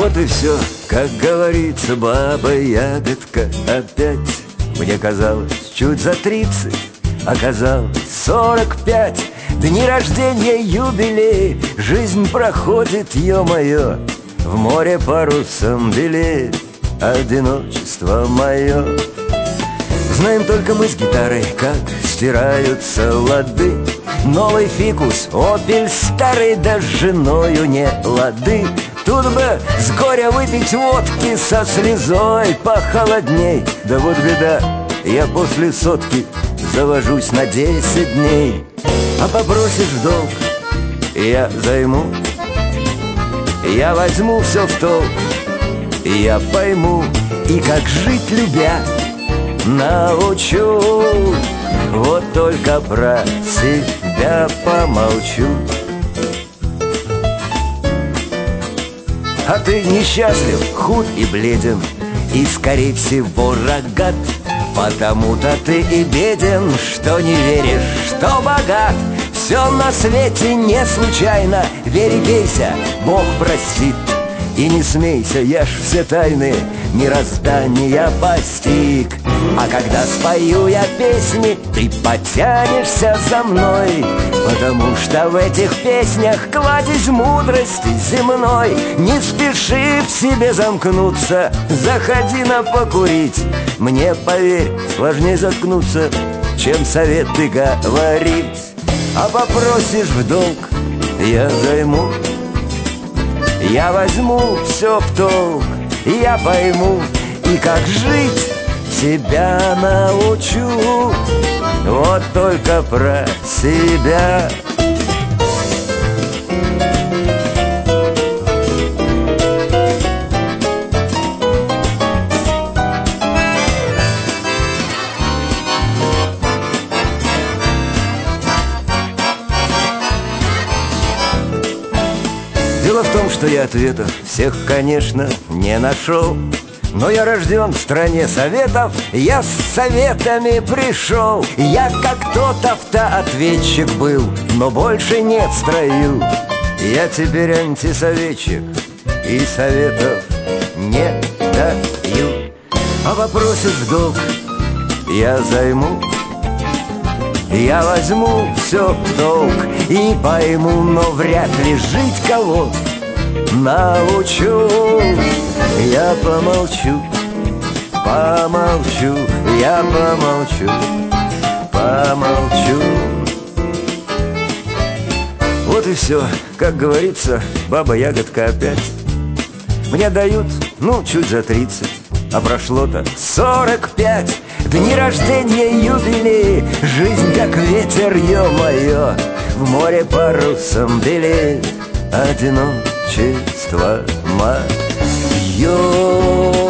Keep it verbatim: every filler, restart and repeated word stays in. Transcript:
Вот и все, как говорится, баба-ягодка опять. Мне казалось, чуть за тридцать, оказалось сорок пять. Дни рождения, юбилей, жизнь проходит, ё-моё, в море парусом белеет одиночество мое. Знаем только мы с гитарой, как стираются лады. Новый фикус, опель старый, да с женою не лады. Тут бы с горя выпить водки, со слезой похолодней. Да вот беда, я после сотки завожусь на десять дней. А попросишь в долг, я займу, я возьму все в толк, я пойму, и как жить любя научу. Вот только про себя помолчу. А ты несчастлив, худ и бледен, и, скорее всего, рогат. Потому-то ты и беден, что не веришь, что богат. Все на свете не случайно, верь и пейся, Бог простит. И не смейся, я ж все тайны мироздания постиг. А когда спою я песни, ты потянешься за мной, потому что в этих песнях кладезь мудрости земной. Не спеши в себе замкнуться, заходи на покурить. Мне, поверь, сложнее заткнуться, чем советы говорить. А попросишь в долг, я займу, я возьму все в толк, я пойму, и как жить себя научу. Вот только про себя. Дело в том, что я ответов всех, конечно, не нашел. Но я рожден в стране советов, я с советами пришел. Я как тот автоответчик был, но больше нет в строю. Я теперь антисоветчик и советов не даю. А попросишь в долг, я займу, я возьму все в толк и пойму, но вряд ли жить кого научу. Я помолчу, помолчу, я помолчу, помолчу. Вот и все, как говорится, баба-ягодка опять. Мне дают, ну, чуть за тридцать, а прошло-то сорок пять. Дни рождения, юбилей, жизнь как ветер, ё-моё, в море парусом белеет одиночество мое.